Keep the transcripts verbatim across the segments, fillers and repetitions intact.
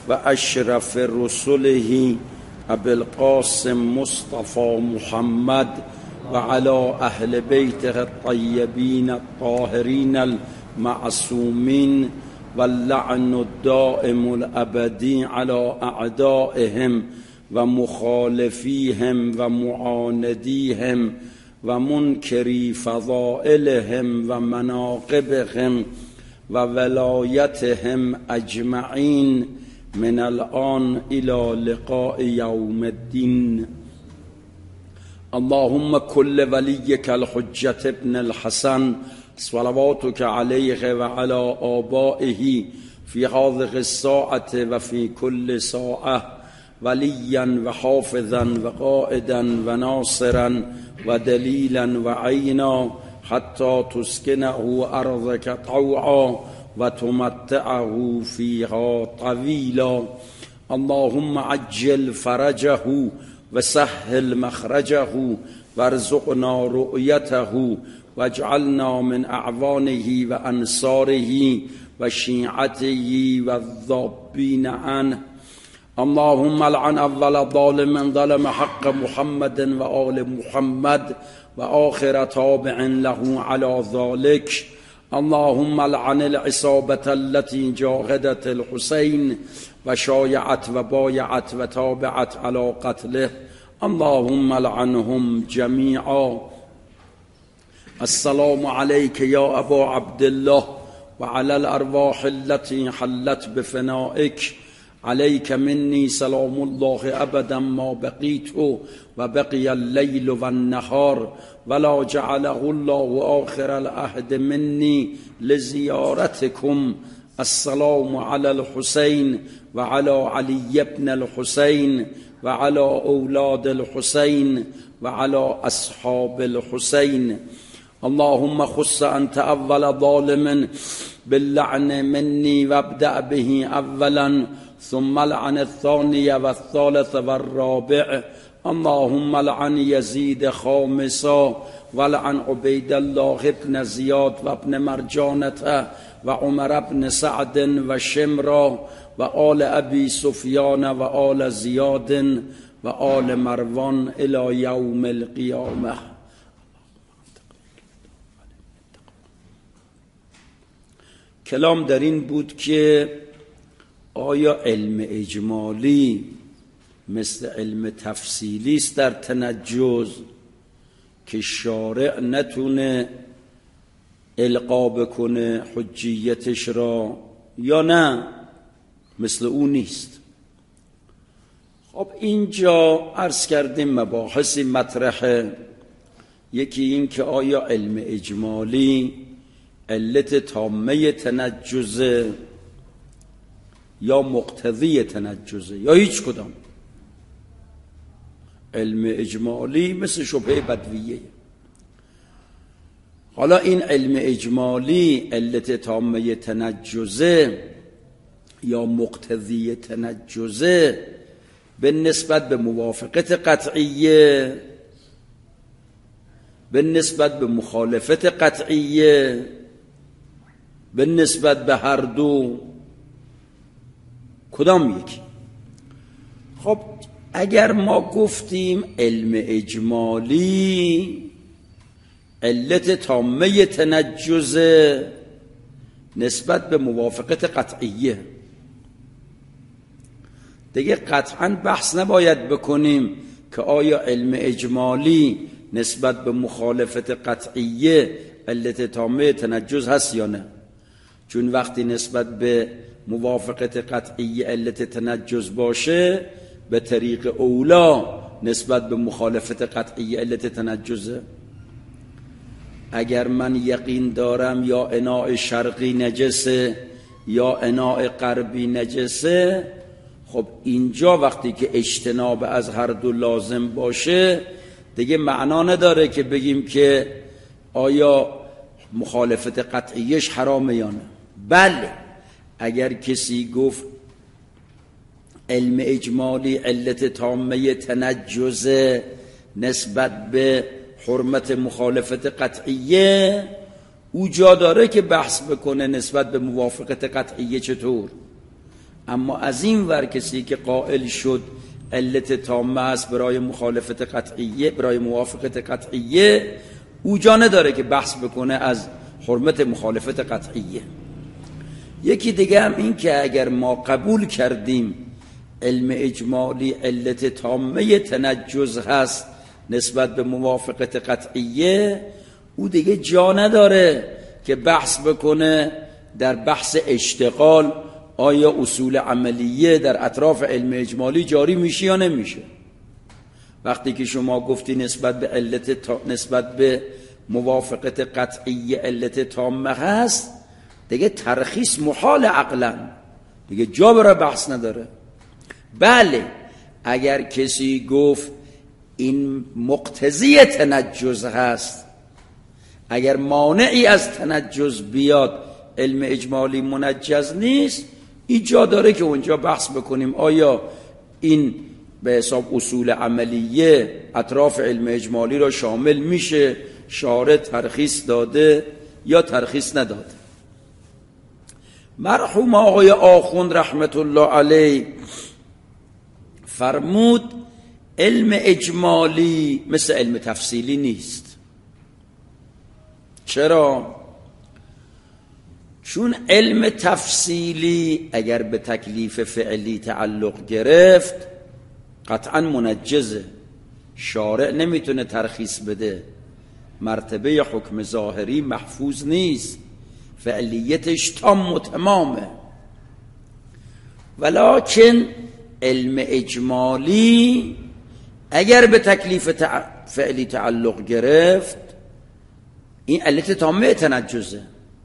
و اشرف رسله ابی القاسم مصطفى محمد و علی اهل بیته الطیبین الطاهرین المعصومین و اللعن الدائم الابدی علی اعدائهم و مخالفیهم و معاندیهم و منکری فضائلهم و مناقبهم و ولایتهم اجمعین من الان الى لقاء یوم الدین. اللهم كل وليك الحجة ابن الحسن صلواتك عليه وعلى آبائه في هذه الساعة وفي كل ساعة وليا وحافظا وقائدا وناصرا ودليلا وعينا حتى تسكنه أرضك طوعا وتمتعه فيها طويلا. اللهم عجل فرجه وسهل مخرجه وارزقنا رؤيته واجعلنا من اعوانه وانصاره وشيعته والذابين عنه. اللهم لعن اول ظالم ظلم حق محمد وآل محمد وآخر تابع له على ذلك. اللهم لعن العصابة التي جاهدت الحسين وشايعت وبايعت وتابعت على قتله. اللهم لعنهم جميعا. السلام عليك يا أبا عبد الله وعلى الأرواح التي حلت بفنائك. عليك مني سلام الله أبدا ما بقيت وبقي الليل والنهار ولا جعله الله آخر العهد مني لزيارتكم. السلام على الحسين وعلى علي بن الحسين وعلى أولاد الحسين وعلى أصحاب الحسين. اللهم خص أنت أول ظالم باللعن مني وابدأ به أولا ثم لعن الثاني والثالث والرابع. اللهم لعن يزيد خامسا ولعن عبيد الله بن زياد وابن مرجانة وعمر بن سعد وشمرا وآل أبي سفيان وآل زياد وآل مروان إلى يوم القيامة. کلام در این بود که آیا علم اجمالی مثل علم تفصیلی است در تنجز که شارع نتونه القا بکنه حجیتش را، یا نه مثل اون نیست؟ خب اینجا عرض کردیم مباحثی مطرحه. یکی این که آیا علم اجمالی علت تامه تنجزه یا مقتضی تنجزه یا هیچ کدام. علم اجمالی مثل شبهه بدویه. حالا این علم اجمالی علت تامه تنجزه یا مقتضی تنجزه به نسبت به موافقت قطعیه، به نسبت به مخالفت قطعیه، به نسبت به هر دو، کدام یکی؟ خب اگر ما گفتیم علم اجمالی علت تامه تنجزه نسبت به موافقت قطعیه، دیگه قطعا بحث نباید بکنیم که آیا علم اجمالی نسبت به مخالفت قطعیه علت تامه تنجز هست یا نه. چون وقتی نسبت به موافقت قطعیه علت تنجز باشه، به طریق اولا نسبت به مخالفت قطعیه علت تنجزه. اگر من یقین دارم یا اناء شرقی نجسه یا اناء غربی نجسه، خب اینجا وقتی که اجتناب از هر دو لازم باشه دیگه معنا نداره که بگیم که آیا مخالفت قطعیش حرامه یا نه. بله، اگر کسی گفت علم اجمالی علت تامه تنجزه نسبت به حرمت مخالفت قطعیه، او جا داره که بحث بکنه نسبت به موافقت قطعیه چطور. اما از این ور کسی که قائل شد علت تامه است برای مخالفت قطعیه، برای موافقت قطعیه، او جا نداره که بحث بکنه از حرمت مخالفت قطعیه. یکی دیگه هم این که اگر ما قبول کردیم علم اجمالی علت تامه تنجز هست نسبت به موافقت قطعیه، او دیگه جا نداره که بحث بکنه در بحث اشتغال آیا اصول عملیه در اطراف علم اجمالی جاری میشه یا نمیشه. وقتی که شما گفتی نسبت به علت تا... نسبت به موافقت قطعی علت تامه هست، دیگه ترخیص محال عقلا، دیگه جا برای بحث نداره. بله اگر کسی گفت این مقتضی تنجز هست، اگر مانعی از تنجز بیاد علم اجمالی منجز نیست، ایجا داره که اونجا بحث بکنیم آیا این به حساب اصول عملیه اطراف علم اجمالی را شامل میشه، شارع ترخیص داده یا ترخیص نداده. مرحوم آقای آخوند رحمت الله علیه فرمود علم اجمالی مثل علم تفصیلی نیست. چرا؟ چون علم تفصیلی اگر به تکلیف فعلی تعلق گرفت قطعا منجزه، شارع نمیتونه ترخیص بده، مرتبه حکم ظاهری محفوظ نیست، فعلیتش تام و تمامه. ولکن علم اجمالی اگر به تکلیف تع... فعلی تعلق گرفت این علت تامه تنجزه.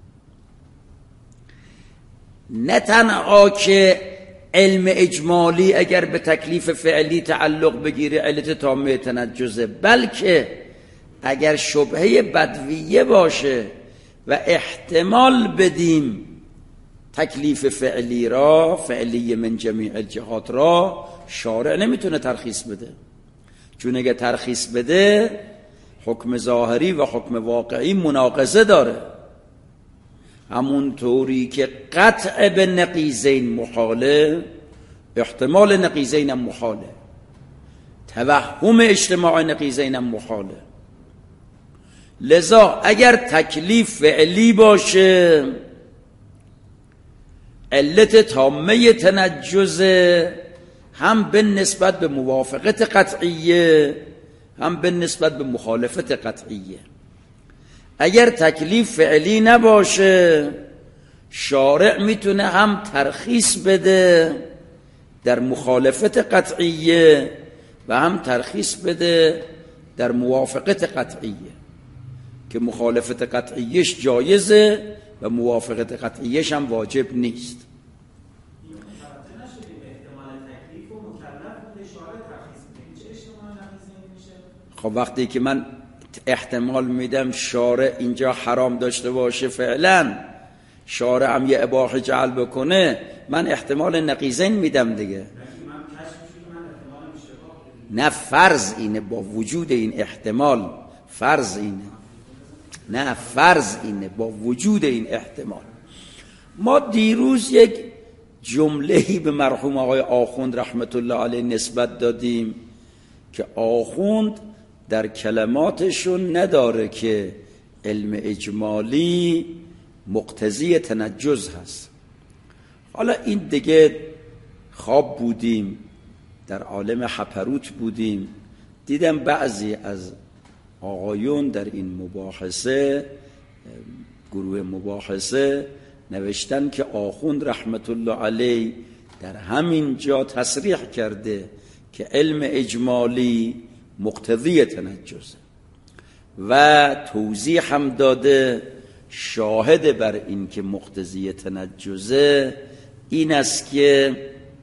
نه تنها که علم اجمالی اگر به تکلیف فعلی تعلق بگیره علت تامه تنجزه، بلکه اگر شبهه بدویه باشه و احتمال بدیم تکلیف فعلی را، فعلی من جمیع الجهات را، شارع نمیتونه ترخیص بده. چون اگه ترخیص بده حکم ظاهری و حکم واقعی مناقضه داره. همون طوری که قطع به نقیضین محاله، احتمال نقیضین هم محاله، توهم اجتماع نقیضین هم محاله. لذا اگر تکلیف فعلی باشه علت تامه تنجز هم به نسبت به موافقت قطعیه هم به نسبت به مخالفت قطعیه. اگر تکلیف فعلی نباشه شارع میتونه هم ترخیص بده در مخالفت قطعیه و هم ترخیص بده در موافقت قطعیه، که مخالفت قطعیش جایزه و موافقت قطعیش هم واجب نیست. خب وقتی که من احتمال میدم شارع اینجا حرام داشته باشه، فعلا شارع هم یه اباحه جعل بکنه، من احتمال نقیضین میدم دیگه. نه فرض اینه، با وجود این احتمال فرض اینه، نه فرض اینه با وجود این احتمال. ما دیروز یک جمله‌ای به مرحوم آقای آخوند رحمت الله علیه نسبت دادیم که آخوند در کلماتشون نداره که علم اجمالی مقتضی تنجز هست. حالا این دیگه خواب بودیم، در عالم حپروت بودیم، دیدم بعضی از آقایون در این مباحثه، گروه مباحثه نوشتن که آخوند رحمت الله علیه در همین جا تصریح کرده که علم اجمالی مقتضی تنجزه و توضیح هم داده شاهد بر این که مقتضی تنجزه این است که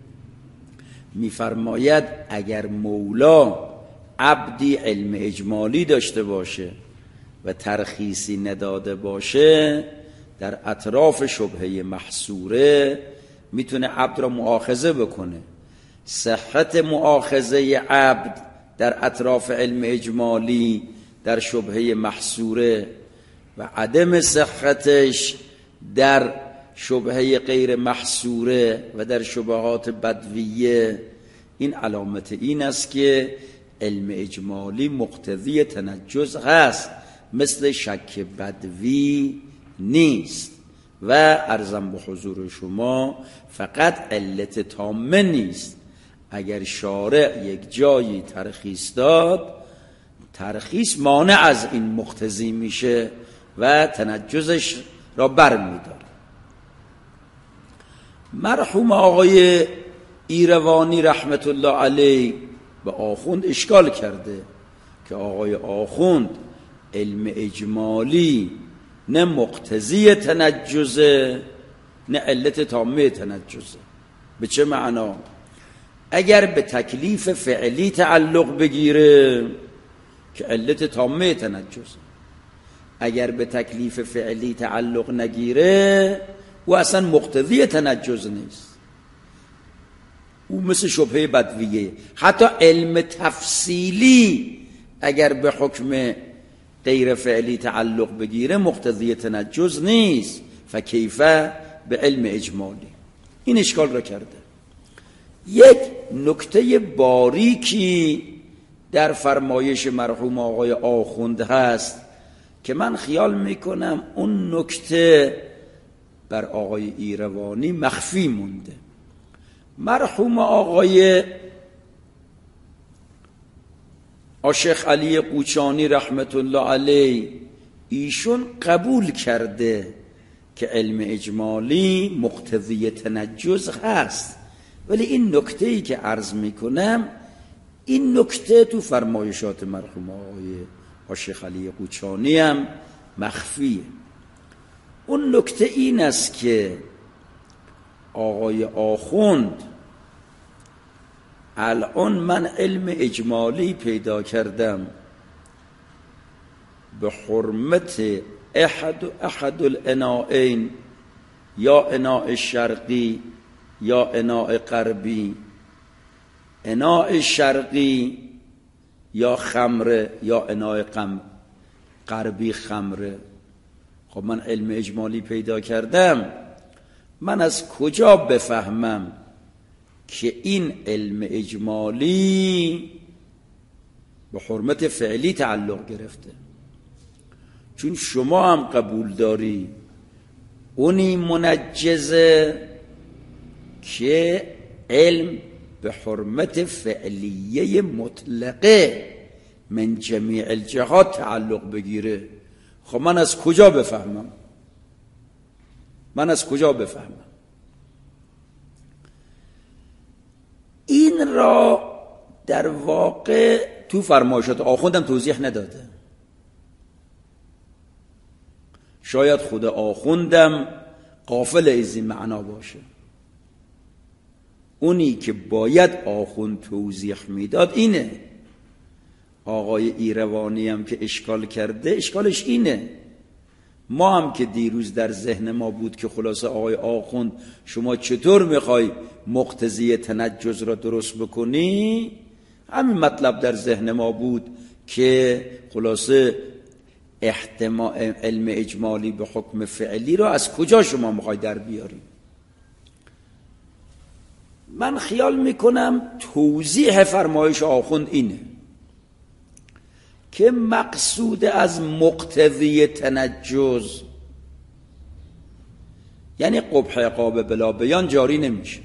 میفرماید اگر مولا عبدی علم اجمالی داشته باشه و ترخیصی نداده باشه، در اطراف شبهه محصوره میتونه عبد را مؤاخذه بکنه. صحت مؤاخذه عبد در اطراف علم اجمالی در شبهه محصوره و عدم صحتش در شبهه غیر محصوره و در شبهات بدویه، این علامت این است که علم اجمالی مقتضی تنجز هست، مثل شک بدوی نیست. و عرضم به حضور شما فقط علت تامه نیست. اگر شارع یک جایی ترخیص داد، ترخیص مانع از این مقتضی میشه و تنجزش را بر میداره. مرحوم آقای ایروانی رحمت الله علیه به آخوند اشکال کرده که آقای آخوند علم اجمالی نه مقتضی تنجزه نه علت تامه تنجزه. به چه معنا؟ اگر به تکلیف فعلی تعلق بگیره که علت تامه تنجزه، اگر به تکلیف فعلی تعلق نگیره او اصلا مقتضی تنجز نیست، او مثل شبهه بدویه. حتی علم تفصیلی اگر به حکم غیر فعلی تعلق بگیره مقتضی تنجز نیست، فکیفه به علم اجمالی. این اشکال را کرده. یک نکته باریکی در فرمایش مرحوم آقای آخوند هست که من خیال میکنم اون نکته بر آقای ایروانی مخفی مونده. مرحوم آقای شیخ علی قوچانی رحمت الله علیه ایشون قبول کرده که علم اجمالی مقتضی تنجز هست، ولی این نکته‌ای که عرض میکنم، این نکته تو فرمایشات مرحوم آقای شیخ علی قوچانی هم مخفیه. اون نکته این است که آقای آخوند الان من علم اجمالی پیدا کردم به حرمت احد احد الانائین، یا اناء شرقی یا اناء غربی. اناء شرقی یا خمره یا اناء غربی خمره. خب من علم اجمالی پیدا کردم، من از کجا بفهمم که این علم اجمالی به حرمت فعلی تعلق گرفته؟ چون شما هم قبول داری اونی منجزه که علم به حرمت فعلیه مطلقه من جمیع الجهات تعلق بگیره. خب من از کجا بفهمم؟ من از کجا بفهمم؟ این را در واقع تو فرمایشات آخوندم توضیح نداده. شاید خود آخوندم غافل از این معنا باشه. اونی که باید آخوند توضیح میداد اینه. آقای ایروانی هم که اشکال کرده، اشکالش اینه. ما هم که دیروز در ذهن ما بود که خلاصه آقای آخوند شما چطور میخوای مقتضی تنجز را درست بکنی، همین مطلب در ذهن ما بود که خلاصه احتمال علم اجمالی به حکم فعلی را از کجا شما میخوای در بیاری. من خیال میکنم توضیح فرمایش آخوند اینه که مقصود از مقتضی تنجز یعنی قبح عقاب بلا بیان جاری نمیشه.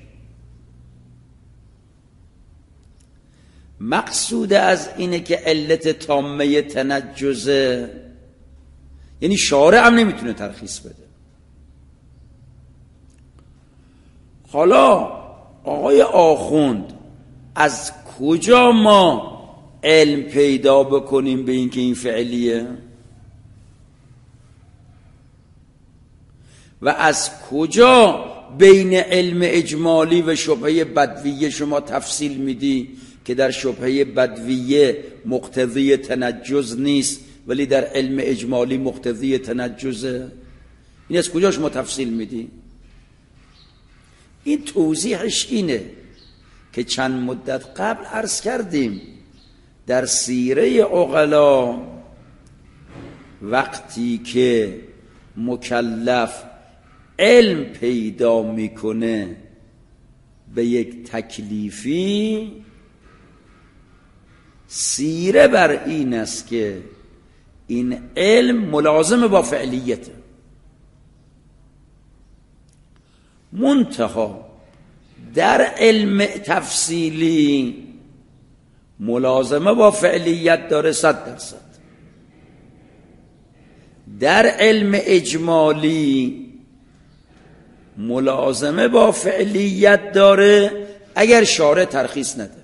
مقصود از اینه که علت تامه تنجزه، یعنی شارع هم نمیتونه ترخیص بده. حالا آقای آخوند از کجا ما علم پیدا بکنیم به این که این فعلیه؟ و از کجا بین علم اجمالی و شبهه بدویه شما تفصیل میدی که در شبهه بدویه مقتضی تنجز نیست ولی در علم اجمالی مقتضی تنجزه؟ این از کجا شما تفصیل میدی؟ این توضیحش اینه که چند مدت قبل عرض کردیم در سیره عقلا وقتی که مکلف علم پیدا میکنه به یک تکلیفی، سیره بر این است که این علم ملازم با فعلیته. منتها در علم تفصیلی ملازمه با فعلیت داره صد درصد. در علم اجمالی ملازمه با فعلیت داره اگر شارع ترخیص نده.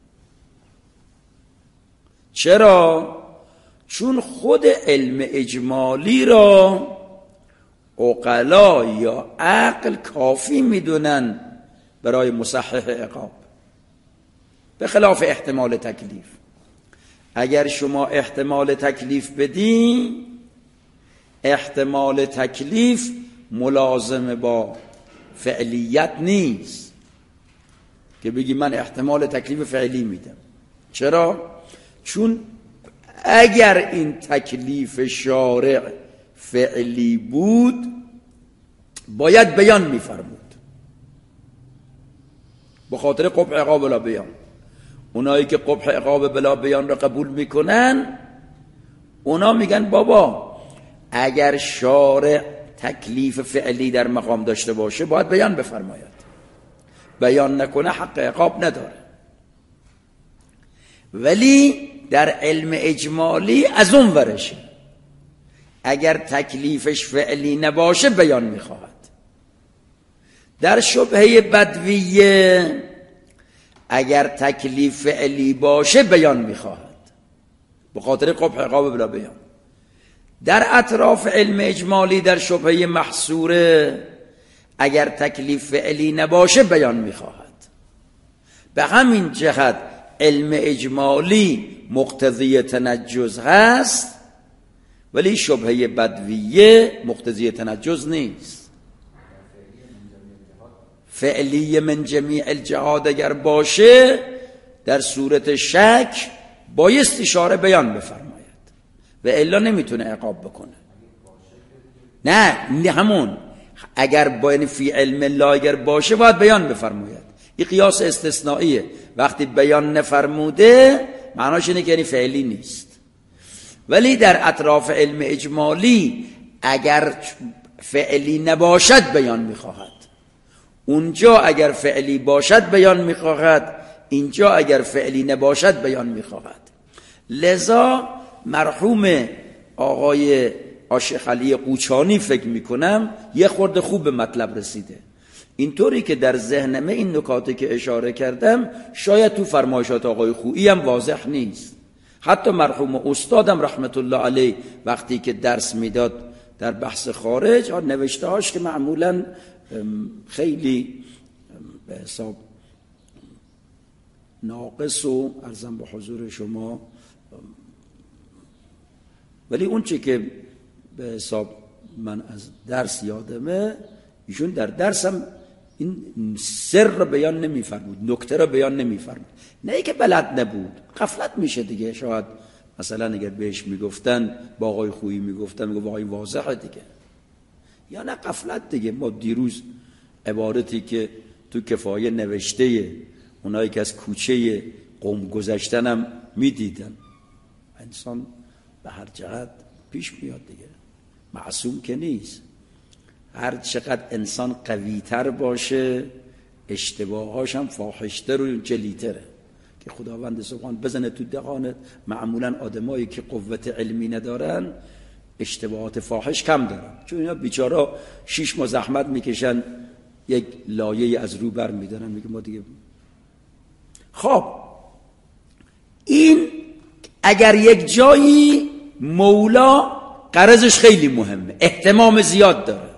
چرا؟ چون خود علم اجمالی را عقلا یا عقل کافی میدونن برای مصحح عقاب، به خلاف احتمال تکلیف. اگر شما احتمال تکلیف بدین، احتمال تکلیف ملازم با فعلیت نیست که بگی من احتمال تکلیف فعلی میدم. چرا؟ چون اگر این تکلیف شارع فعلی بود باید بیان میفرمود، به خاطر قبح عقاب بلا بیان. اونایی که قبح عقاب بلا بیان را قبول میکنن، اونا میگن بابا اگر شارع تکلیف فعلی در مقام داشته باشه باید بیان بفرماید، بیان نکنه حق عقاب نداره. ولی در علم اجمالی از اون ورشه، اگر تکلیفش فعلی نباشه بیان میخواهد. در شبهه بدویه اگر تکلیف فعلی باشه بیان میخواهد، به خاطر قبح عقاب بلا بیان. در اطراف علم اجمالی در شبهه محصوره اگر تکلیف فعلی نباشه بیان میخواهد. به همین جهت علم اجمالی مقتضی تنجز هست، ولی شبهه بدویه مقتضی تنجز نیست. فعلی من جمیع الجهاد اگر باشه در صورت شک بایست اشاره بیان بفرماید و الا نمیتونه عقاب بکنه. نه نه همون اگر باید فی علم الله اگر باشه باید بیان بفرماید. این قیاس استثنائیه. وقتی بیان نفرموده معناش اینه که یعنی فعلی نیست. ولی در اطراف علم اجمالی اگر فعلی نباشد بیان میخواهد، اونجا اگر فعلی باشد بیان میخواهد، اینجا اگر فعلی نباشد بیان میخواهد. لذا مرحوم آقای عاشق علی قوچانی فکر میکنم یه خورده خوب به مطلب رسیده. اینطوری که در ذهنمه این نکاتی که اشاره کردم شاید تو فرمایشات آقای خویی هم واضح نیست. حتی مرحوم استادم رحمت الله علیه وقتی که درس میداد در بحث خارج، نوشته هاش که معمولا خیلی به حساب ناقص و عرضم به حضور شما، ولی اون چی که به حساب من از درس یادمه ایشون در درسم این سر رو بیان نمی‌فرمود، نکته رو بیان نمی‌فرمود. نه ای که بلد نبود، غفلت میشه دیگه. شاید مثلا اگر بهش میگفتن با آقای خویی میگفتن میگفت آقای واضحه دیگه، یا نه غفلت دیگه. ما دیروز عبارتی که تو کفایه نوشته اونایی که از کوچه قوم گذشتنم میدیدن، انسان به هر جهت پیش میاد دیگه، معصوم که نیست. هر چقدر انسان قویتر باشه اشتباهاش هم فاحشتر و جلیتره که خداوند سبحان بزنه تو دهانت. معمولا آدمایی که قوت علمی ندارن اشتباهات فاحش کم دارن، چون اینا بیچارا شش ماه زحمت میکشن یک لایه از رو بر میدارن. میگه ما دیگه خب این اگر یک جایی مولا قرضش خیلی مهمه، اهتمام زیاد داره،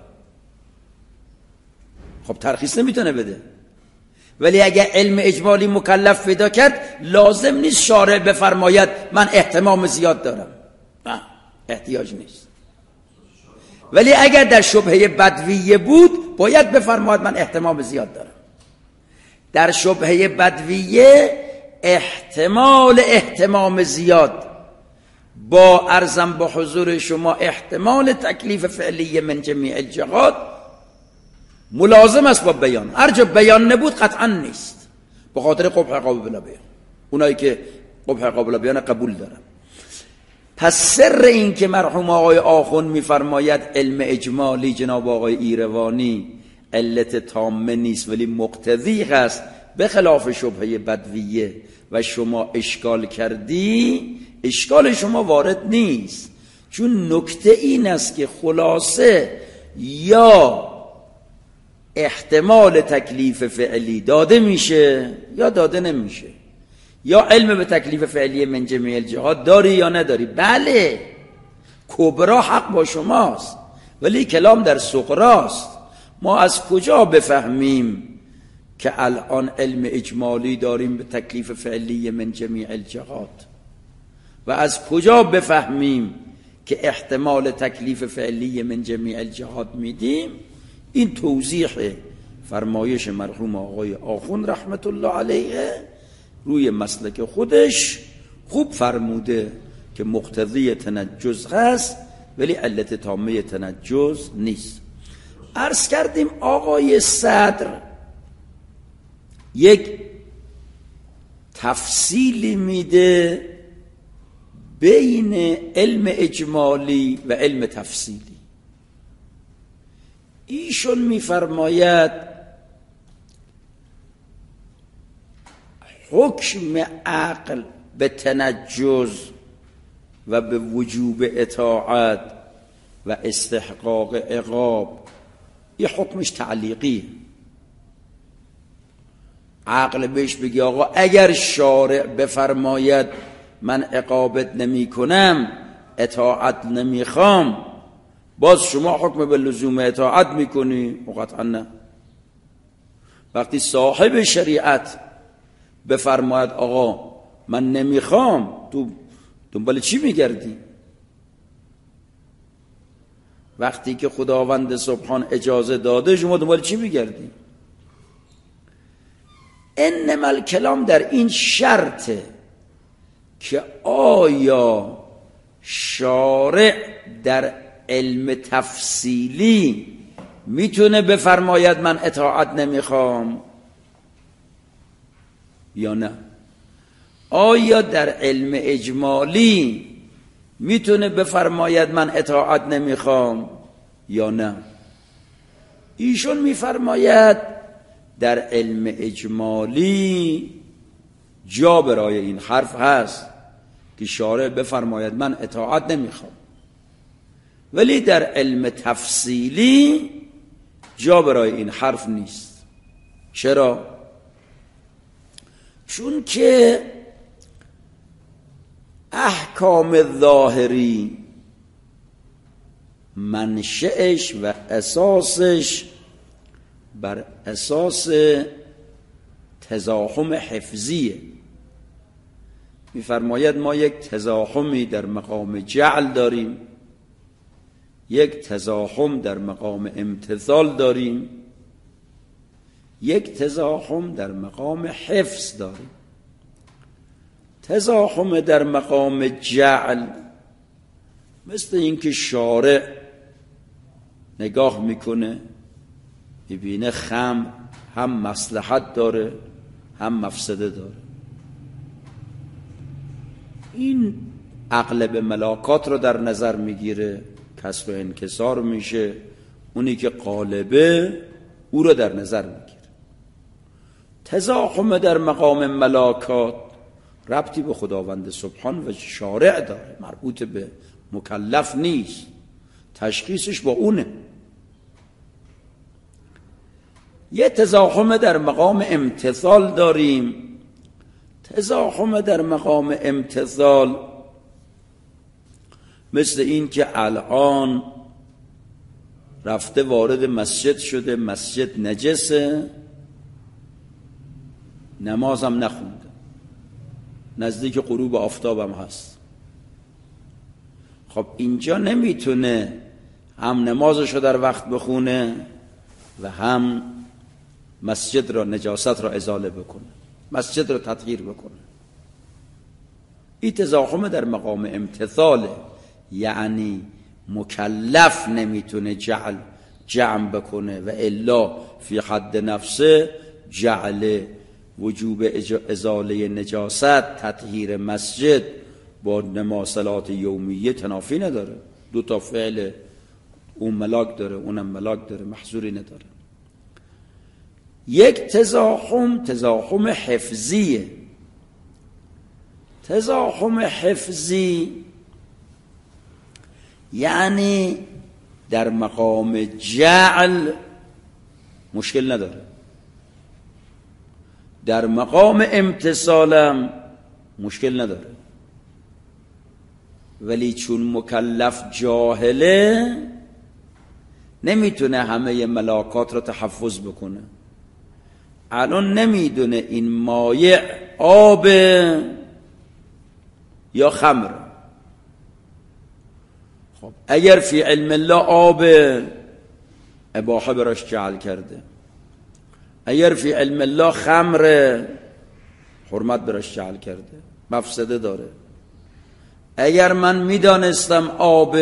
خب ترخیص نمیتونه بده. ولی اگر علم اجمالی مکلف پیدا کرد لازم نیست شارع بفرماید من اهتمام زیاد دارم، نه احتیاج نیست. ولی اگر در شبهه بدویه بود باید بفرماید من اهتمام زیاد دارم. در شبهه بدویه احتمال اهتمام زیاد با عرضم به حضور شما احتمال تکلیف فعلی من جمیع الجهات ملازم است با بیان. هر جا بیان نبود قطعا نیست، به خاطر قبح قابل بلا بیان، اونایی که قبح قابل بیان قبول دارن. پس سر این که مرحوم آقای آخوند میفرماید علم اجمالی جناب آقای ایروانی علت تامه نیست ولی مقتضی هست، به خلاف شبهه بدویه و شما اشکال کردی، اشکال شما وارد نیست، چون نکته این است که خلاصه یا احتمال تکلیف فعلی داده میشه یا داده نمیشه، یا علم به تکلیف فعلی من جمیع الجهات داری یا نداری. بله کبرا حق با شماست ولی کلام در صغراست. ما از کجا بفهمیم که الان علم اجمالی داریم به تکلیف فعلی من جمیع الجهات و از کجا بفهمیم که احتمال تکلیف فعلی من جمیع الجهات میدیم؟ این توضیح فرمایش مرحوم آقای آخوند رحمت الله علیه روی مسلک خودش خوب فرموده که مقتضی تنجز هست ولی علت تامه تنجز نیست. عرض کردیم آقای صدر یک تفصیلی میده بین علم اجمالی و علم تفصیلی. ایشون میفرماید حکم عقل به تنجز و به وجوب اطاعت و استحقاق عقاب یه حکمش تعلیقی. عقل بهش بگی آقا اگر شارع بفرماید من عقابت نمی کنم اطاعت نمی خوام، باز شما حکم به لزوم اطاعت میکنی؟ قطعا نه. وقتی صاحب شریعت بفرماید آقا من نمیخوام، تو دنبال چی میگردی؟ وقتی که خداوند سبحان اجازه داده شما دنبال چی میگردی؟ انما الکلام در این شرطه که آیا شارع در علم تفصیلی میتونه بفرماید من اطاعت نمیخوام یا نه؟ آیا در علم اجمالی میتونه بفرماید من اطاعت نمیخوام یا نه؟ ایشون میفرماید در علم اجمالی جا برای این حرف هست که شارع بفرماید من اطاعت نمیخوام، ولی در علم تفصیلی جا برای این حرف نیست. چرا؟ چون که احکام ظاهری منشأش و اساسش بر اساس تزاحم حفظیه. میفرماید ما یک تزاحمی در مقام جعل داریم، یک تزاحم در مقام امتثال داریم، یک تزاحم در مقام حفظ داریم. تزاحم در مقام جعل مثل اینکه شارع نگاه میکنه میبینه خمر هم مصلحت داره هم مفسده داره. این عقل به ملاکات رو در نظر میگیره، کسب و انکسار میشه، اونی که قالبه او رو در نظر میگیره. تزاحم در مقام ملاکات ربطی به خداوند سبحان و شارع داره، مربوط به مکلف نیست، تشخیصش با اونه. یه تزاحم در مقام امتثال داریم. تزاحم در مقام امتثال مثل این که الان رفته وارد مسجد شده، مسجد نجسه، نمازم نخونده، نزدیک غروب آفتابم هست. خب اینجا نمیتونه هم نمازشو در وقت بخونه و هم مسجد را نجاست را ازاله بکنه، مسجد را تطهیر بکنه. این تزاحم در مقام امتثاله، یعنی مکلف نمیتونه جعل جمع بکنه و الا فی حد نفسه جعل وجوب ازاله نجاست تطهیر مسجد با نماسلات یومیه تنافی نداره. دو تا فعل، اون ملاک داره اونم ملاک داره، محظوری نداره. یک تزاحم تزاحم حفظیه. تزاحم حفظی یعنی در مقام جعل مشکل نداره، در مقام امتصالم مشکل نداره، ولی چون مکلف جاهله نمیتونه همه ملاکات را تحفظ بکنه. الان نمیدونه این مایع آب یا خمر. خب اگر فی علم الله آب، اباحه براش جعل کرده. اگر فی علم الله خمر، حرمت براش جعل کرده، مفسده داره. اگر من میدانستم آب،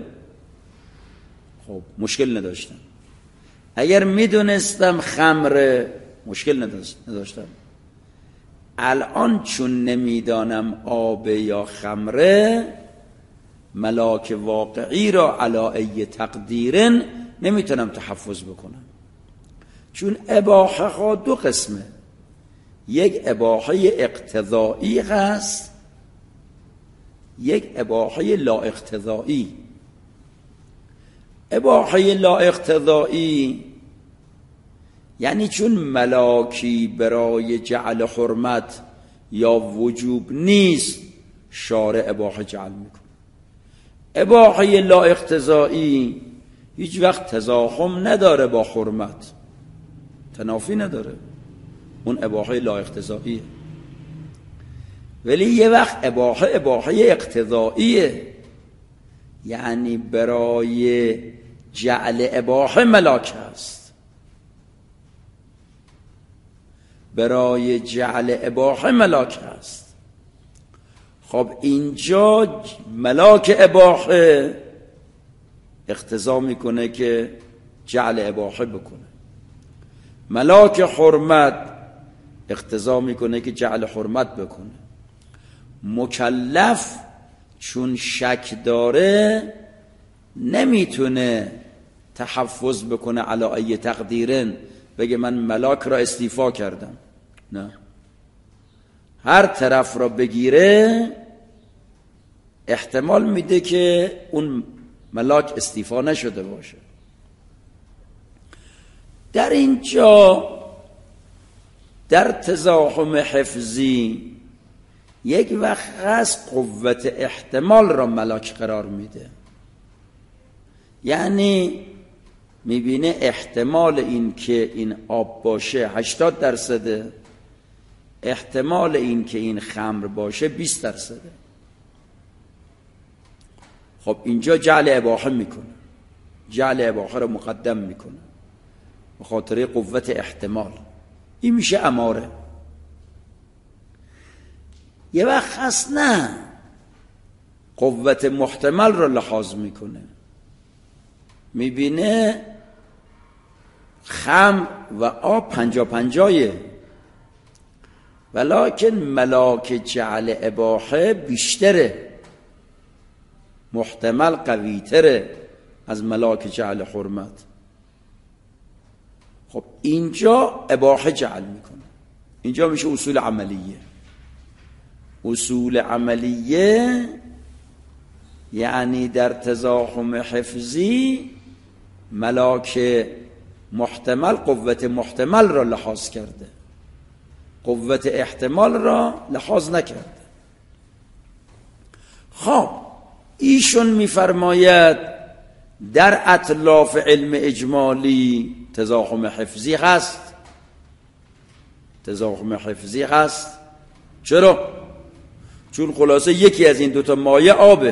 خب مشکل نداشتم. اگر میدونستم خمر، مشکل نداشتم. الان چون نمیدانم آب یا خمره، ملاک واقعی را علی ای تقدیرن نمیتونم تحفظ بکنم. چون اباحه ها دو قسمه، یک اباحه اقتضایی هست، یک اباحه لا اقتضایی. اباحه لا اقتضایی یعنی چون ملاکی برای جعل حرمت یا وجوب نیست، شارع اباحه جعل میکنه. اباحه لا اقتضایی هیچ وقت تزاحم نداره با حرمت، تنافی نداره، اون اباحه لا اقتضاییه. ولی یه وقت اباحه اباحه اقتضاییه، یعنی برای جعل اباحه ملاک هست، برای جعل اباحه ملاک هست. خب اینجا ملاک اباحه اقتضا میکنه که جعل اباحه بکنه، ملاک حرمت اقتضا میکنه که جعل حرمت بکنه. مکلف چون شک داره نمیتونه تحفظ بکنه علی ای تقدیرن، بگه من ملاک را استیفا کردم. نه، هر طرف را بگیره احتمال میده که اون ملاک استیفا نشده باشه. در اینجا در تزاحم حفظی یک وقت هست قوت احتمال را ملاک قرار میده، یعنی میبینه احتمال این که این آب باشه هشتاد درصده، احتمال این که این خمر باشه بیست درصده. خب اینجا جعل اباحه میکنه، جعل اباحه را مقدم میکنه به خاطر قوت احتمال. این میشه اماره. یه وقت هست نه، قوت محتمل را لحاظ میکنه، میبینه خمر و آب پنجا پنجایه، ولکن ملاک جعل اباحه بیشتره، محتمل قویتره از ملاک جعل حرمت. خب اینجا اباحه جعل میکنه. اینجا میشه اصول عملیه. اصول عملیه یعنی در تزاحم حفظی ملاک محتمل قوت محتمل را لحاظ کرده، قوت احتمال را لحاظ نکرده. خب ایشون میفرماید در اطلاف علم اجمالی تزاحم حفظی هست، تزاحم حفظی هست. چرا؟ چون خلاصه یکی از این دوتا مایه آبه،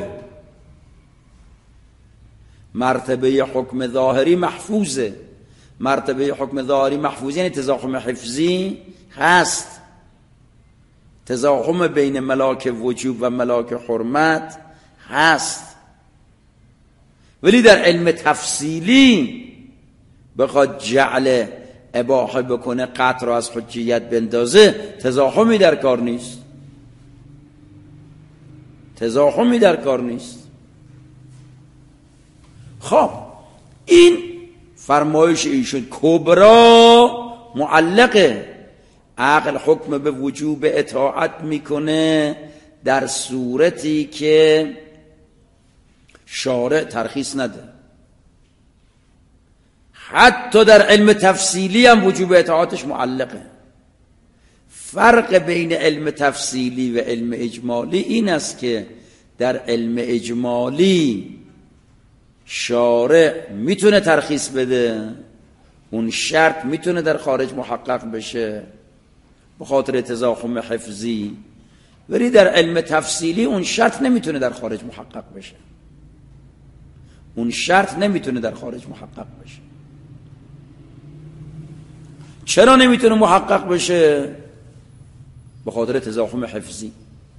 مرتبه حکم ظاهری محفوظه. مرتبه حکم ظاهری محفوظ یعنی تزاحم حفظی هست، تزاحم بین ملاک وجوب و ملاک حرمت هست. ولی در علم تفصیلی بخواد جعل اباحه بکنه، قطع را از حجیت بندازه، تزاحمی در کار نیست، تزاحمی در کار نیست. خب این فرمایش ایشون کبرا معلقه. عقل حکم به وجوب اطاعت میکنه در صورتی که شارع ترخیص نده. حتی در علم تفصیلی هم وجوب اطاعتش معلقه. فرق بین علم تفصیلی و علم اجمالی این است که در علم اجمالی شارع میتونه ترخیص بده، اون شرط میتونه در خارج محقق بشه به خاطر تزاحم حفظی، ولی در علم تفصیلی اون شرط نمیتونه در خارج محقق بشه، اون شرط نمیتونه در خارج محقق بشه. چرا نمیتونه محقق بشه؟ به خاطر تزاحم حفظی.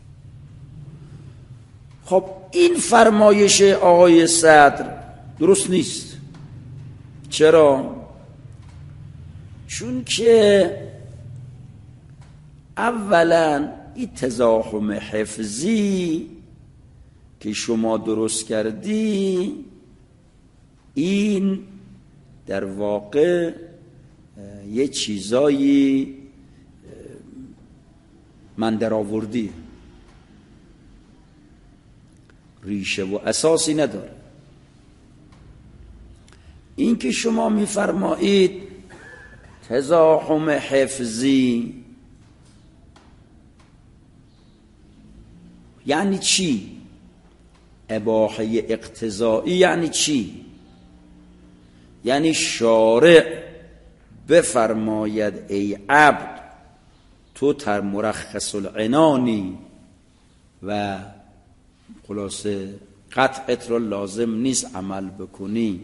خب این فرمایش آقای صدر درست نیست. چرا؟ چون که اولا این تزاحم حفظی که شما درست کردی، این در واقع یه چیزایی من در آوردی، ریشه و اساسی نداره. این که شما میفرمایید تزاحم حفظی یعنی چی؟ اباحه اقتضایی یعنی چی؟ یعنی شارع بفرماید ای عبد تو تر مرخص العنانی و خلاصه قطعت رو لازم نیست عمل بکنی.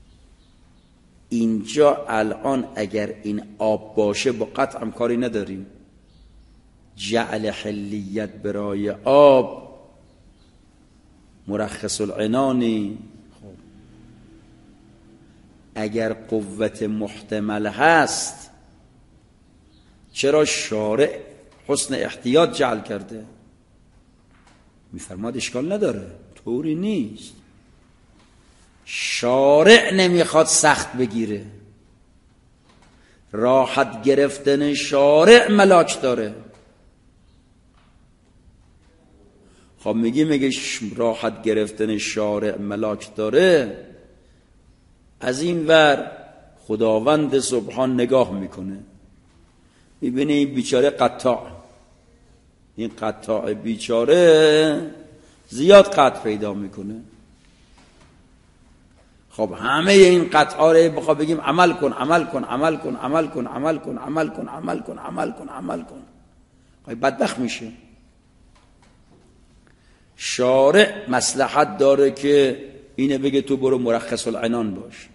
اینجا الان اگر این آب باشه با قطع هم کاری نداریم، جعل حلیت برای آب مرخص العنانی. خب اگر قوت محتمل هست چرا شارع حسن احتیاط جعل کرده؟ میفرماد اشکال نداره، طوری نیست. شارع نمیخواد سخت بگیره، راحت گرفتن شارع ملاک داره. خب میگی میگه راحت گرفتن شارع ملاک داره، از این ور خداوند سبحان نگاه میکنه، میبینه این بیچاره قطاع، این قطاع بیچاره زیاد قطع پیدا میکنه. خب همه این قطعا رو بخواه بگیم عمل کن عمل کن عمل کن عمل کن عمل کن عمل کن عمل کن عمل کن عمل کن، خب بدبخت میشه. شارع مصلحت داره که اینه بگه تو برو مرخص العنان باش.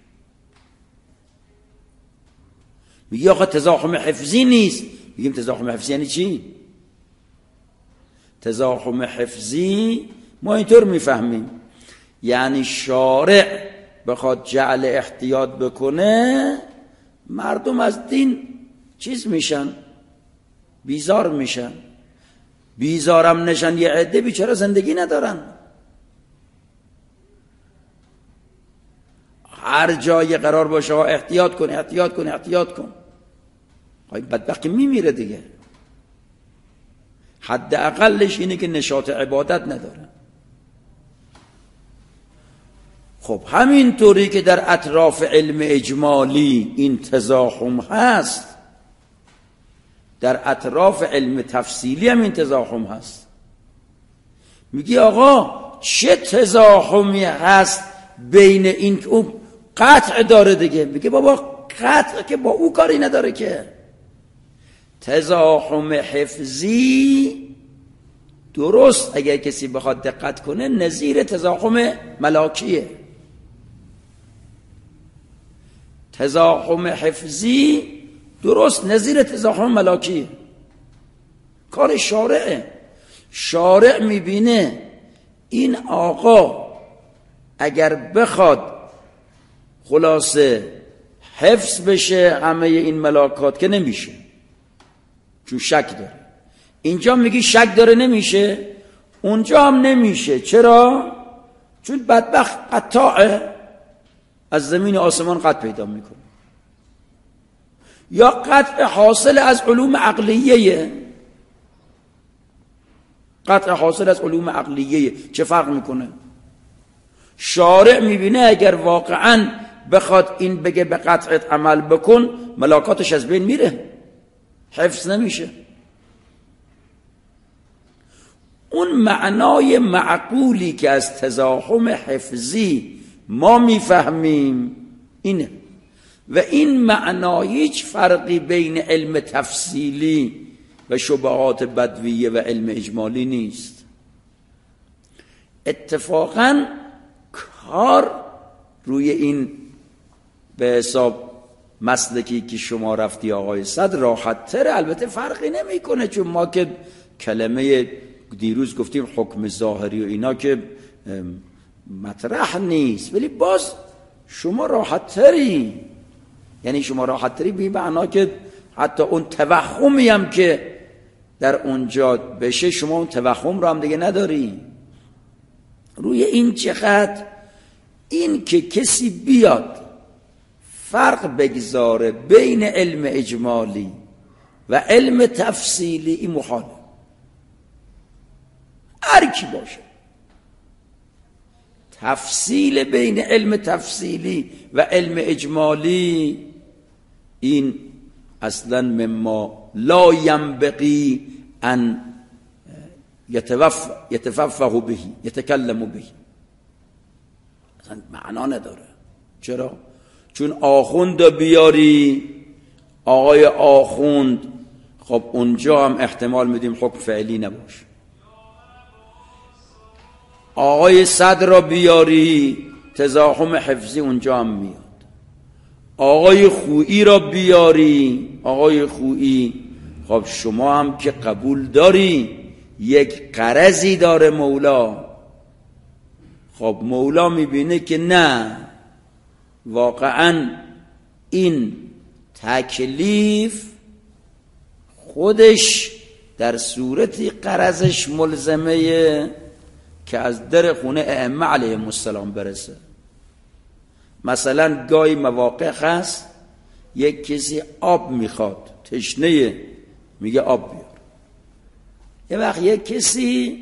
میگه آخه تزاحم حفظی نیست. میگیم تزاحم حفظی یعنی چی؟ تزاحم حفظی ما اینطور میفهمیم یعنی شارع بخواد جعل احتیاط بکنه، مردم از دین چیز میشن، بیزار میشن. بیزارم نشن یه عده بیچاره زندگی ندارن، هر جای قرار باشه احتیاط کن احتیاط کن احتیاط کن، خب بدبختی میمیره دیگه. حد اقلش اینه که نشاط عبادت نداره. خب همین طوری که در اطراف علم اجمالی این تزاحم هست، در اطراف علم تفصیلی هم این تزاحم هست. میگی آقا چه تزاحمی هست بین این که اون قطع داره دیگه؟ میگه بابا قطع که با او کاری نداره که. تزاحم حفظی درست اگر کسی بخواد دقت کنه نظیر تزاحم ملاکیه. تزاحم حفظی درست نظیر تزاحم ملاکیه، کار شارعه. شارع میبینه این آقا اگر بخواد خلاصه حفظ بشه همه این ملاکات که نمیشه، چون شک داره. اینجا میگی شک داره نمیشه، اونجا هم نمیشه. چرا؟ چون بدبخت قطاعه، از زمین آسمان قطع پیدا میکنه. یا قطع حاصل از علوم عقلیه، قطع حاصل از علوم عقلیه. چه فرق میکنه؟ شارع میبینه اگر واقعا بخواد این بگه به قطعت عمل بکن، ملاکاتش از بین میره، حفظ نمیشه. اون معنای معقولی که از تزاحم حفظی ما میفهمیم اینه، و این معنا هیچ فرقی بین علم تفصیلی و شبهات بدویه و علم اجمالی نیست. اتفاقاً کار روی این به حساب مسلکی که شما رفتی آقای صدر راحت تره. البته فرقی نمی کنه، چون ما که کلمه دیروز گفتیم حکم ظاهری و اینا که مطرح نیست، ولی باز شما راحت تری. یعنی شما راحت تری به معنا که حتی اون توهمی هم که در اونجا بشه، شما اون توهم رو هم دیگه نداری. روی این چقدر این که کسی بیاد فرق بگذاره بین علم اجمالی و علم تفصیلی، این محاله. هر کی باشه تفصیل بین علم تفصیلی و علم اجمالی، این اصلا مما لا ینبغی ان یتفقه به یتکلم به، اصلا معنا نداره. چرا؟ چون آخوند بیاری، آقای آخوند، خب اونجا هم احتمال میدیم حکم فعلی نباشه. آقای صدر را بیاری، تزاحم حفظی اونجا هم میاد. آقای خویی را بیاری، آقای خویی، خب شما هم که قبول داری یک غرضی داره مولا، خب مولا میبینه که نه، واقعا این تکلیف خودش در صورتی غرضش ملزمه که از در خونه ائمه علیهم السلام برسه. مثلا گاهی مواقع هست یک کسی آب میخواد، تشنه، میگه آب بیار. یه وقت یک کسی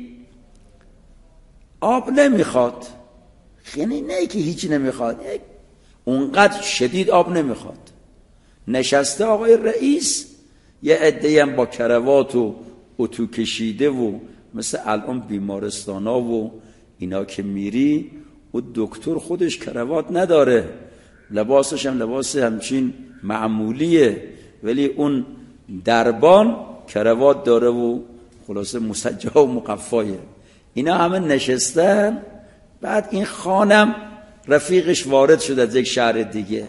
آب نمیخواد، یعنی نه که هیچی نمیخواد، اونقدر شدید آب نمیخواد، نشسته آقای رئیس، یه عده‌ای هم با کروات و اتو کشیده و مثل الان بیمارستانا و اینا که میری، و دکتر خودش کروات نداره، لباسش هم لباس همچین معمولیه، ولی اون دربان کروات داره و خلاصه مسجع و مقفایه. اینا همه نشستن. بعد این خانم رفیقش وارد شد از یک شهر دیگه،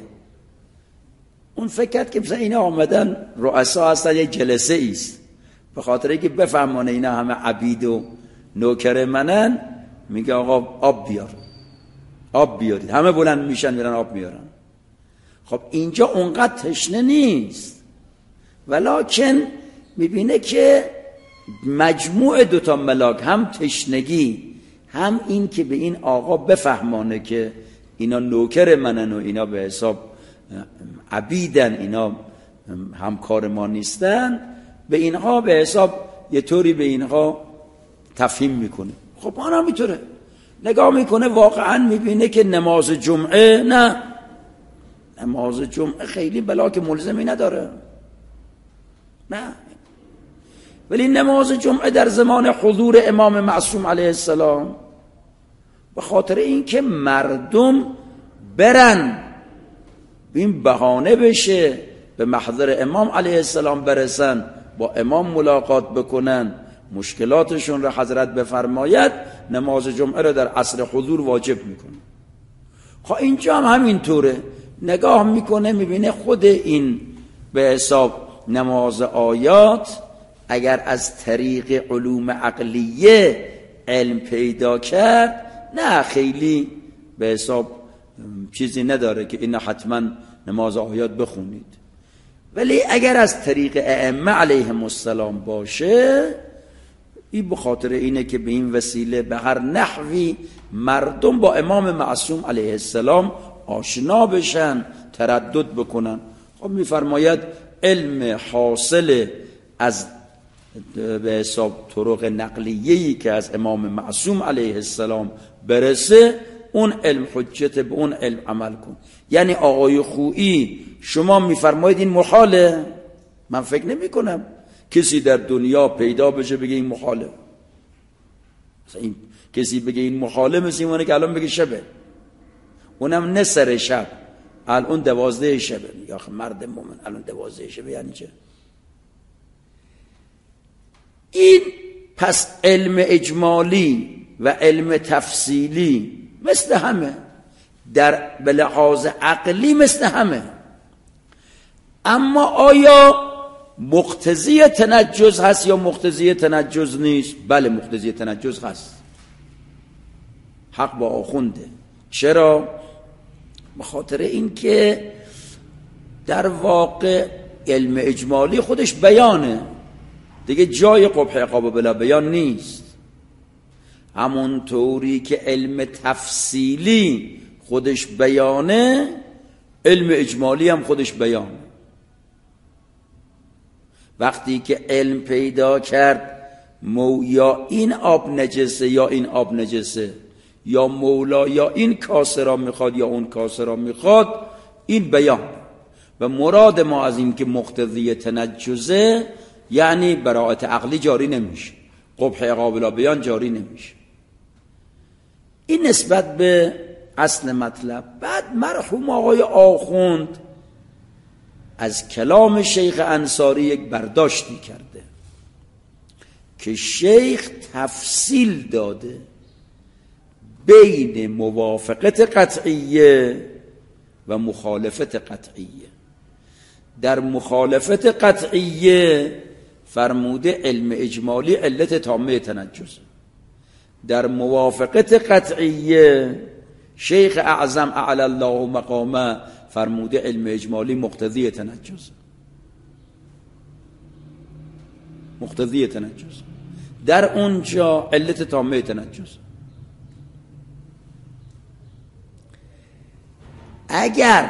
اون فکر کرد که مثلا اینا آمدن رؤسا هستن، یک جلسه ایست، به خاطر اینکه بفهمونه اینا همه عبید و نوکر منن، میگه آقا آب بیار، آب بیارید. همه بلند میشن میرن آب میارن. خب اینجا اونقدر تشنه نیست، ولکن میبینه که مجموع دوتا ملاک، هم تشنگی هم این که به این آقا بفهمانه که اینا نوکر منن و اینا به حساب عبیدن، اینا همکار ما نیستن، به اینها به حساب یه طوری به اینها تفهیم میکنه. خب آن هم میتونه نگاه میکنه، واقعا میبینه که نماز جمعه، نه، نماز جمعه خیلی بلاک ملزمی نداره، نه، ولی نماز جمعه در زمان حضور امام معصوم علیه السلام، به خاطر اینکه مردم برن این بهانه بشه به محضر امام علیه السلام برسن، با امام ملاقات بکنن، مشکلاتشون را حضرت بفرماید، نماز جمعه را در عصر حضور واجب میکنه. خب اینجا هم همینطوره، نگاه میکنه میبینه خود این به حساب نماز آیات اگر از طریق علوم عقلیه علم پیدا کرد، نه خیلی به حساب چیزی نداره که اینا حتما نماز آیات بخونید. ولی اگر از طریق ائمه علیهم السلام باشه، این به خاطر اینه که به این وسیله به هر نحوی مردم با امام معصوم علیه السلام آشنا بشن، تردد بکنن. خب میفرماید علم حاصل از به حساب طرق نقلیه‌ای که از امام معصوم علیه السلام برسه، اون علم حجت، به اون علم عمل کن. یعنی آقای خویی شما میفرمایید این محاله، من فکر نمی کنم کسی در دنیا پیدا بشه بگه این محاله. مثلا این کسی بگه این محاله مثل اینه که الان بگه شبه، اونم نه سر شب، الان دوازده شبه. میگه آخه مرد مومن الان دوازده شبه یعنی چه؟ این پس علم اجمالی و علم تفصیلی مثل همه، در به لحاظ عقلی مثل همه. اما آیا مقتضی تنجز هست یا مقتضی تنجز نیست؟ بله مقتضی تنجز هست. حق با آخونده. چرا؟ به خاطر این که در واقع علم اجمالی خودش بیانه دیگه، جای قبح عقاب بلا بیان نیست. همون طوری که علم تفصیلی خودش بیانه، علم اجمالی هم خودش بیانه. وقتی که علم پیدا کرد مو یا این آب نجسه یا این آب نجسه، یا مولا یا این کاسه را میخواد یا اون کاسه را میخواد، این بیان. و مراد ما از این که مقتضی تنجزه یعنی براءت عقلی جاری نمیشه، قبح قابل بیان جاری نمیشه. این نسبت به اصل مطلب. بعد مرحوم آقای آخوند از کلام شیخ انصاری یک برداشتی کرده که شیخ تفصیل داده بین موافقت قطعیه و مخالفت قطعیه. در مخالفت قطعیه فرموده علم اجمالی علت تامه تنجز. در موافقت قطعیه شیخ اعظم اعلی الله مقامه فرموده علم اجمالی مقتضی تنجز، مقتضی تنجز. در اونجا علت تامه تنجز. اگر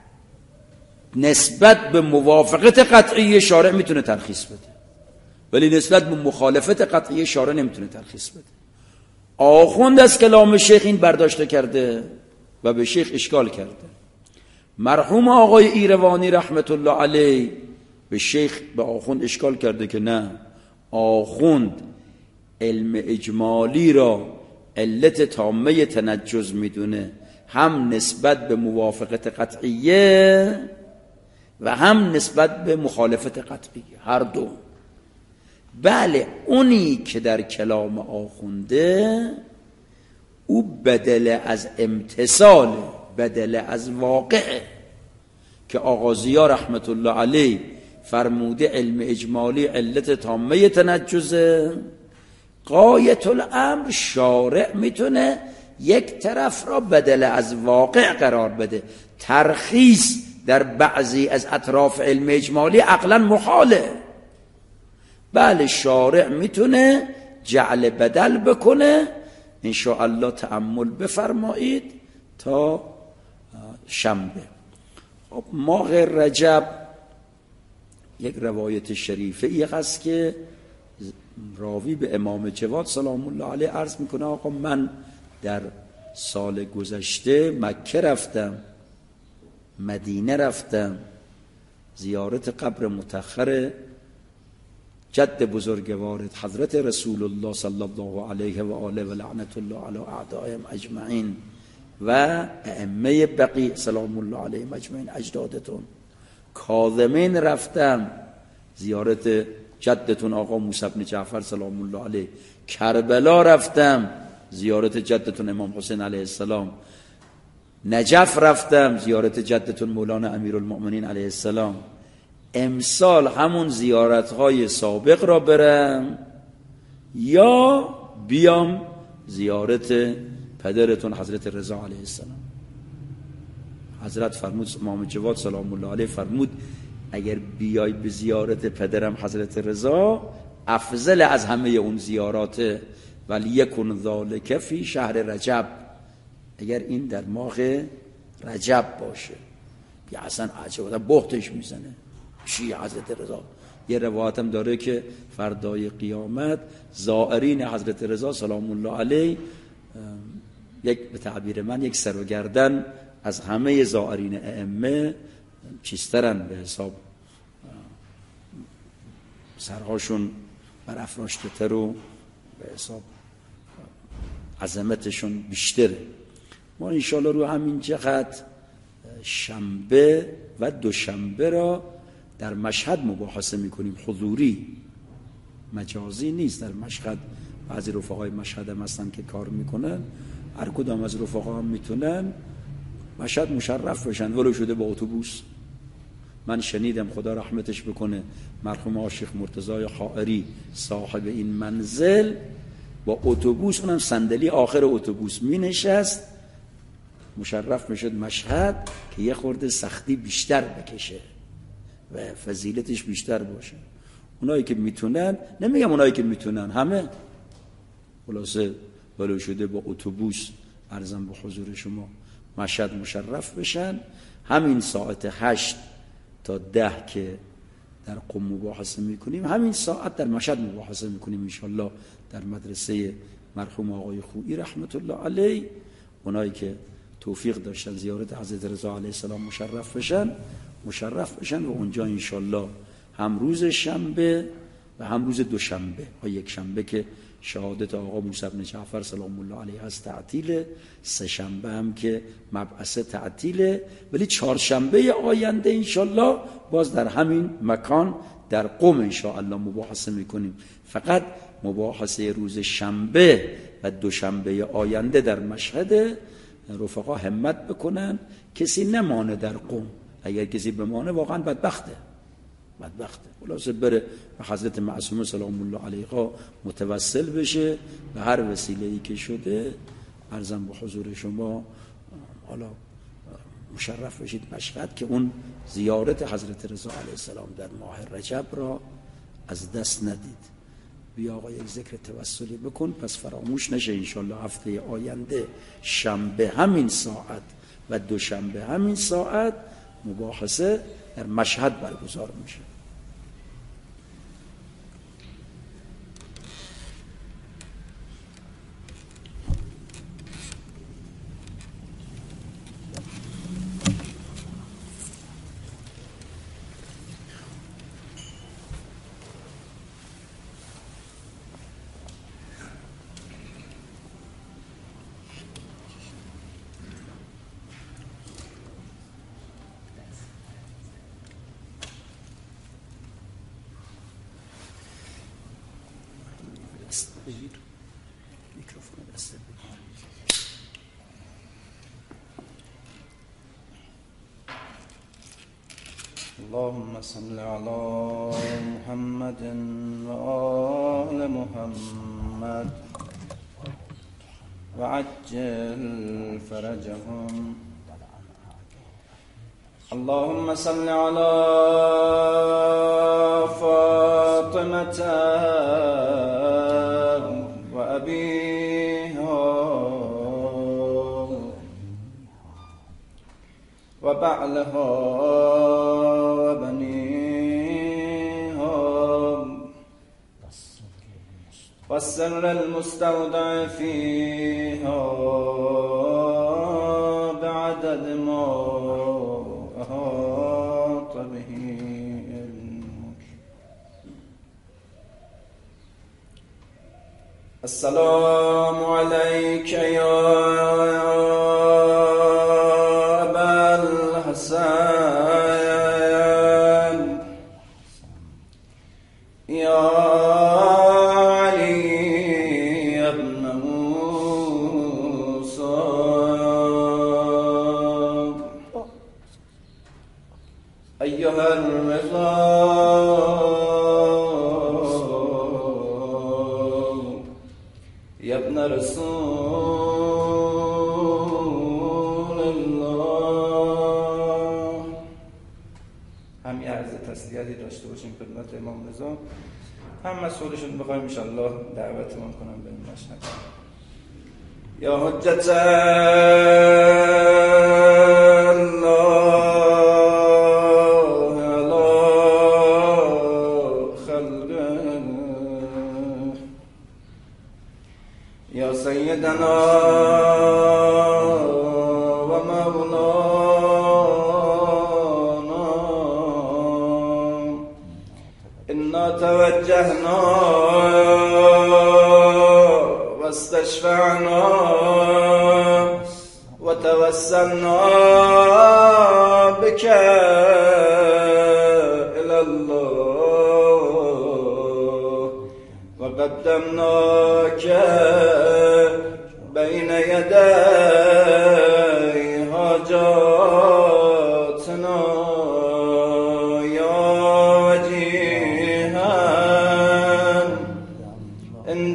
نسبت به موافقت قطعی شارع میتونه ترخیص بده، ولی نسبت به مخالفت قطعی شارع نمیتونه ترخیص بده. آخوند از کلام شیخ این برداشته کرده و به شیخ اشکال کرده. مرحوم آقای ایروانی رحمت الله علیه به شیخ، به آخوند اشکال کرده که نه، آخوند علم اجمالی را علت تامه تنجز میدونه، هم نسبت به موافقت قطعیه و هم نسبت به مخالفت قطعیه، هر دو. بله اونی که در کلام آخونده او بدل از امتثال، بدل از واقع، که آقا ضیا رحمت الله علیه فرموده علم اجمالی علت تامه تنجزه. غایت الامر شارع میتونه یک طرف را بدل از واقع قرار بده. ترخیص در بعضی از اطراف علم اجمالی عقلا محاله. بله شارع میتونه جعل بدل بکنه. انشاءالله تأمل بفرمایید تا شنبه. خب ماه رجب یک روایت شریفه ای هست که راوی به امام جواد سلام الله علیه عرض میکنه آقا من در سال گذشته مکه رفتم، مدینه رفتم، زیارت قبر متأخر جد بزرگوارت حضرت رسول الله صلی الله علیه و آله و لعنت الله علی اعدائهم اجمعین و ائمه بقیع سلام الله علیهم اجمعین اجدادتون. کاظمین رفتم، زیارت جدتون آقا موسی بن جعفر سلام الله علیه. کربلا رفتم، زیارت جدتون امام حسین علیه السلام. نجف رفتم، زیارت جدتون مولانا امیرالمؤمنین علیه السلام. امسال همون زیارتهای سابق را برم یا بیام زیارت پدرتون حضرت رضا علیه السلام؟ حضرت فرمود، امام جواد سلام الله علیه فرمود اگر بیای به زیارت پدرم حضرت رضا افضل از همه اون زیاراته، ولی یکن ذالک فی شهر رجب، اگر این در ماه رجب باشه. یا اصلا عجب بختش میزنه چی حضرت رضا. یه روایت هم داره که فردای قیامت زائرین حضرت رضا سلام الله علیه یک به تعبیر من یک سر و گردن از همه زائرین ائمه چیسترن، به حساب سرهاشون برافراشته تر و به حساب عظمتشون بیشتره. ما انشاءالله رو همین جهت شنبه و دوشنبه را در مشهد مباحثه میکنیم، حضوری مجازی نیست. در مشهد بعضی رفقای مشهد هم هستن که کار میکنن، هر کدام از رفقا هم میتونن مشهد مشرف بشن ولو شده با اتوبوس. من شنیدم خدا رحمتش بکنه مرحوم عاشق مرتضی خائری صاحب این منزل با اتوبوس، اونم صندلی آخر اتوبوس می نشست مشرف میشد مشهد که یه خورده سختی بیشتر بکشه و فضیلتش بیشتر باشه. اونایی که میتونن، نمیگم اونایی که میتونن، همه خلاصه ولو شده با اتوبوس عرضم به حضور شما مشهد مشرف بشن. همین ساعت هشت تا ده که در قم مباحثه میکنیم، همین ساعت در مشهد مباحثه میکنیم انشالله در مدرسه مرحوم آقای خویی رحمت الله علیه. اونایی که توفیق داشتن زیارت حضرت رضا علیه السلام مشرف بشن مشرف بشن و اونجا انشالله هم روز شنبه و هم روز دوشنبه و یک شنبه که شهادت آقا موسی بن جعفر سلام الله علیه از تعطیله، سه شنبه هم که مبعث تعطیله، ولی چهارشنبه آینده انشالله باز در همین مکان در قم انشاءالله مباحثه میکنیم. فقط مباحثه روز شنبه و دوشنبه آینده در مشهد، رفقا همت بکنن کسی نمانه در قم. اگر کسی بمانه واقعا بدبخته بدبخته خلاصه بره به حضرت معصومه سلام الله علیها متوسل بشه به هر وسیله‌ای که شده. عرضم به حضور شما حالا مشرف بشید مشهد که اون زیارت حضرت رضا علیه السلام در ماه رجب را از دست ندید. بیا آقا یک ذکر توسلی بکن پس فراموش نشه. انشالله هفته آینده شنبه همین ساعت و دوشنبه همین ساعت مباحثه در مشهد برگزار میشه. اللهم صل على محمد وآل محمد وعجل فرجهم. اللهم صل على فاطمة وأبيها وبعلها والسر المستودع فيها بعدد ما أحاط به علمك. السلام عليك يا أبا الحسن يا رسول الله وصیتی داشته باشیم خدمت امام رضا، هم مسئولشون بخوایم انشالله دعوتمون کنم به این مشهد. یا حجت یا سیدنا و مولانا انا توجهنا و استشفعنا و توسلنا بك الى الله و قدمناك بين يدي حاجاتنا يا وجيها عند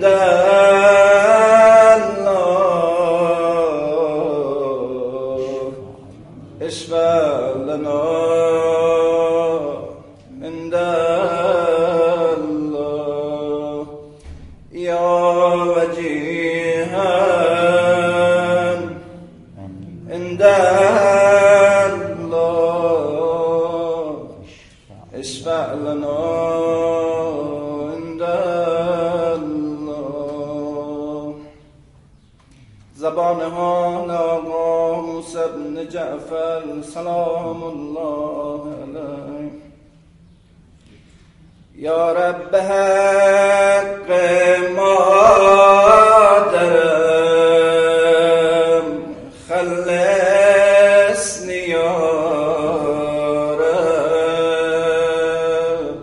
الله اشفع لنا عند الله يا وجيها عند الله اشفع لنا عند الله. زبان حال آقا موسی بن جعفر سلام الله علیه. یا رب حق مادرم خلصنی یا رب.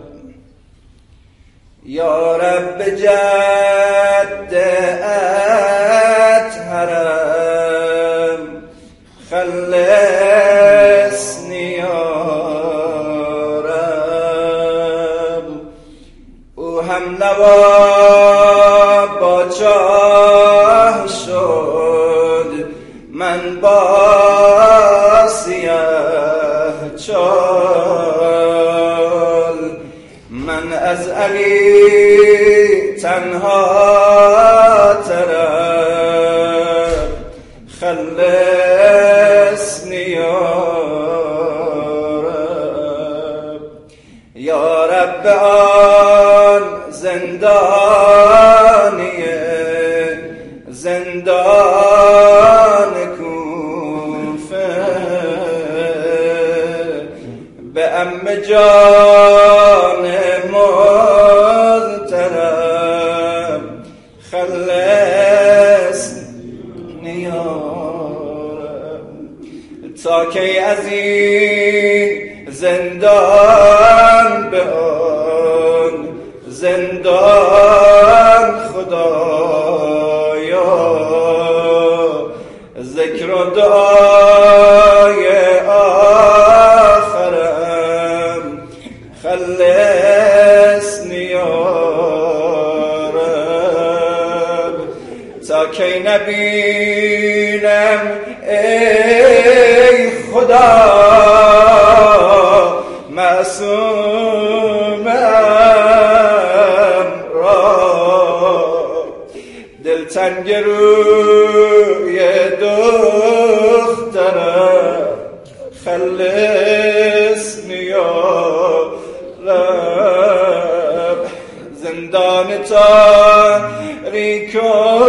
یا رب جد اطهرم خلصنی یا رب. او هم نوا با چاه شد من با سیاه چال. من از علی تنها ترم خلصنی یا رب. یا رب آن زندانیه زندان کوفه به ام جان محترم خلصنی یا رب. تا کی از این زندان به آن زندان خدایا ذکر و دعای آخرم خلصنی یا رب. تا کی نبینم ای خدا معصومم را دلتنگ روی دخترم خلصنی یا رب. زندان تاریک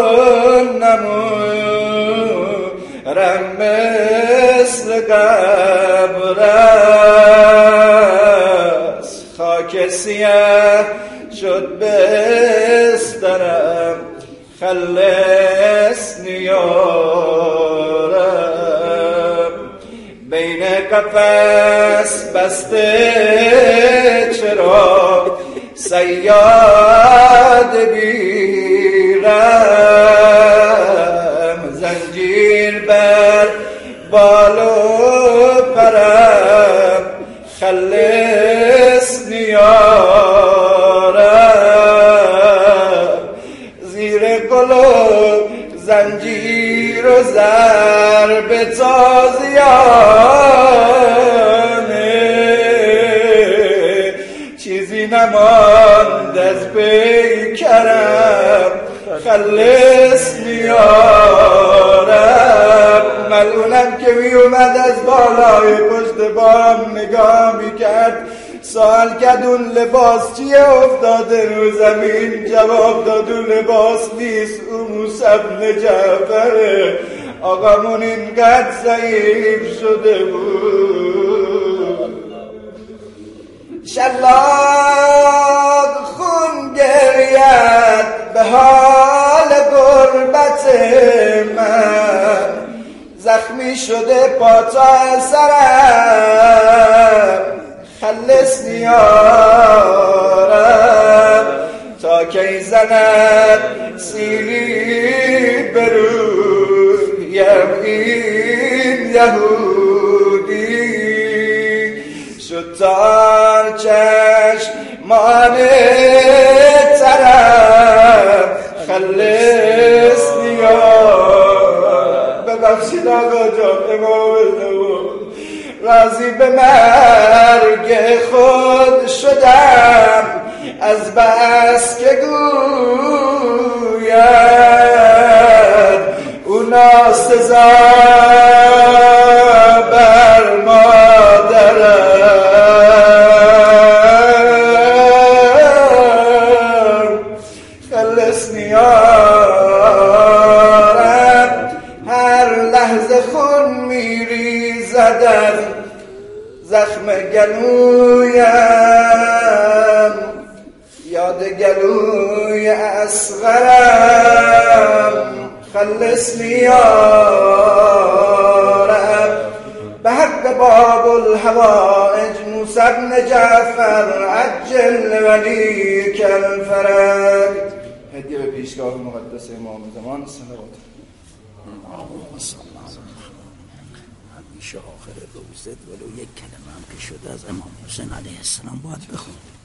نمورم مثل قبر است. خاک سیاه شد بسترم خلصنی یا رب. بین قفس بسته چرا صیاد بیرم. زنجیر بر بال و پرم خلصنی یا رب. زیر قلوب زنجیر و ضرب تازیانه نماند از پیکرم خلصنی یارب. ملعونم که می اومد از بالای پشت بام نگاه میکرد، سوال کرد اون لباس چیه افتاده رو زمین؟ جواب داد اون لباس نیست، اون موسی بن جعفره. آقامون اینقدر ضعیف شده بود، شلاق خون گرید به حال غربت من، زخمی شده پا تا سرم خلصنی یارب. تا کی زند سیلی برویم این یهودی، شد تار چشمان ترم خلصنی یارب. ببخشید آقا جان، امام راضی به مرگ خود شدم از بس که گوید او ناسزا بر مادرم خلصنی یارب. هر لحظه خون میریزد از زخم گلویم، یاد گلوی اصغرم خلصنی یارب. به حق باب الحوائج موسی بن جعفر عجل ولیک الفرج. هدیه به پیشگاه مقدس امام زمان صلوات. همیشه آخر روزت ولو یک کلمه هم که شده از امام حسین علیه السلام باید بخون.